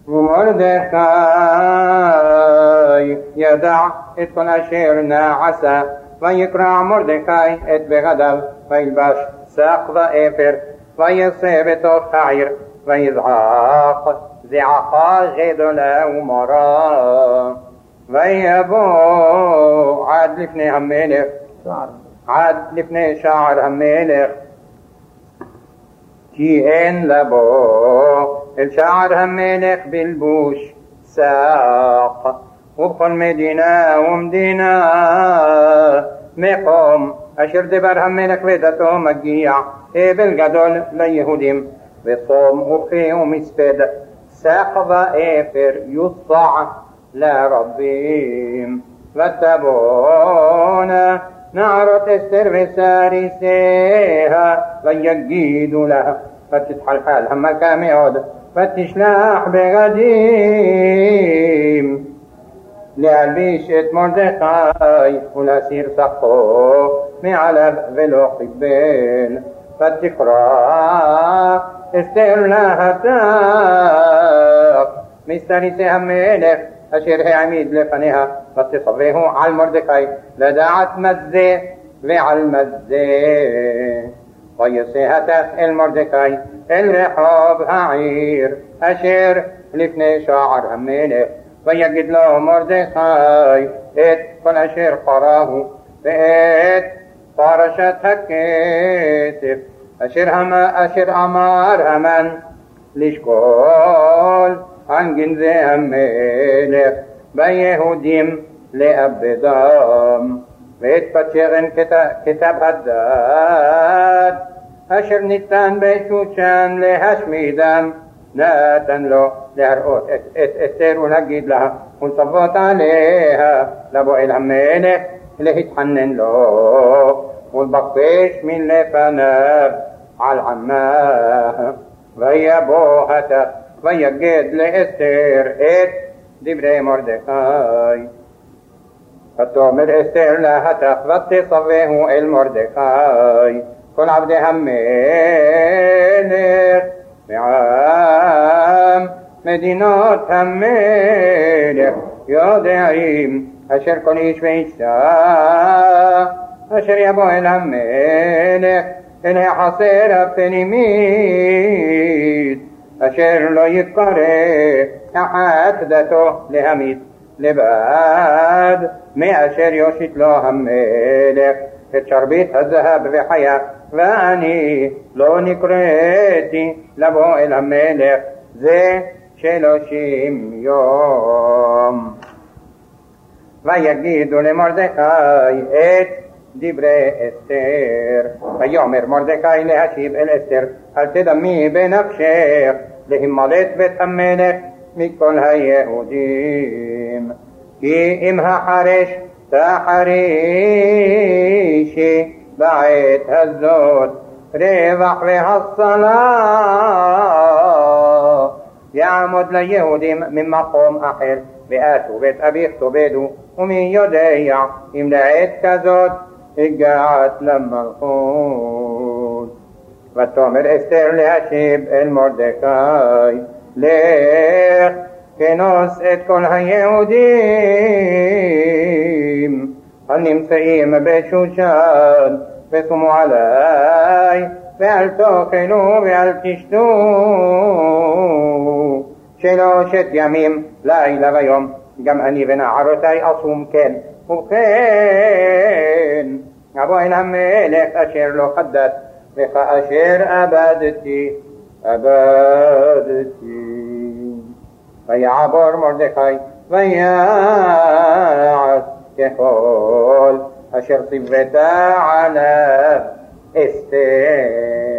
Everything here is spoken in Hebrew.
ומרדכי ידע את כל אשר נעשה, ויקרע מרדכי את בגדיו, וילבש שק ואפר, ויצא בתוך העיר, ויזעק זעקה גדולה ומרה, ויבוא עד לפני המלך, עד לפני שער המלך, כי אין לבוא אל שער המלך בלבוש שק, ובכל מדינה ומדינה מקום אשר דבר המלך ודתו מגיע אבל גדול ליהודים, וצום ובכי ומספד, שק ואפר יוצע לרבים. ותבואנה נערות אסתר וסריסיה ויגידו לה, ותתחלחל המכה מאוד, ותשלח בגדים להלביש את מרדכי ולהסיר שקו מעליו ולא קיבל. ותקרא אסתר להטף מסתריסי המלך אשר העמיד לפניה, ותצווהו על מרדכי לדעת מה זה ועל מה זה. ויצא הטף אל מרדכי אל רחוב העיר אשר לפני שער המלך, ויגיד לו מרדכי את כל אשר קראו ואת פרשת הכסף אשר אמר המן לשקול ען גנזי המלך ביהודים לאבדם, ואת פצ'רן כתב הדת אשר ניתן בשושן להשמידם נתן לו להראות את אסתר ולהגיד לה ולצוות עליה לבוא אל המלך להתחנן לו ולבקש מן לפניו על עמה. ויבוא הטף ויגד לאסתר את דברי מרדכי. ותאמר אסתר להטף ותצווהו אל מרדכי כל עבדי המלך ועם מדינות המלך יודעים אשר כל איש ואישה אשר יבוא אל המלך אל החצר הפנימית אשר לא יקרא אחת דתו להמית לבד מאשר יושיט לו המלך את שרביט הזהב וחיה, ואני לא נקראתי לבוא אל המלך זה 30 יום. ויגידו למרדכי את דברי אסתר. ויאמר מרדכי להשיב אל אסתר, אל תדמי בנפשך להימלט בית המלך מכל היהודים, כי אם החרש תחרישי בעת הזאת רווח והצלה יעמוד ליהודים ממקום אחר, ואת ובית אביך תאבדו, ומי יודע אם לעת כזאת הגעת למלכות. ותאמר אסתר להשיב אל מרדכי, לך כנוס את כל היהודים הנמצאים בשושן ושמו עלי, ואל תאכלו ואל תשתו 3 ימים לילה ויום, גם אני ונערותי אصوم כן. ובכן אבוא אל המלך אשר לא חדש וכאשר אבדתי. ויעבור מרדכי ויעש ככל אשר ציוותה עליו אסתר.